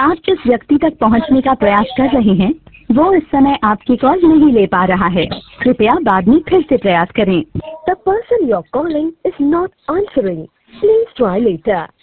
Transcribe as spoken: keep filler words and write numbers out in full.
आप जिस व्यक्ति तक पहुंचने का प्रयास कर रहे हैं वो इस समय आपकी कॉल नहीं ले पा रहा है। कृपया बाद में फिर से प्रयास करें। The person you're calling is not answering. Please try later.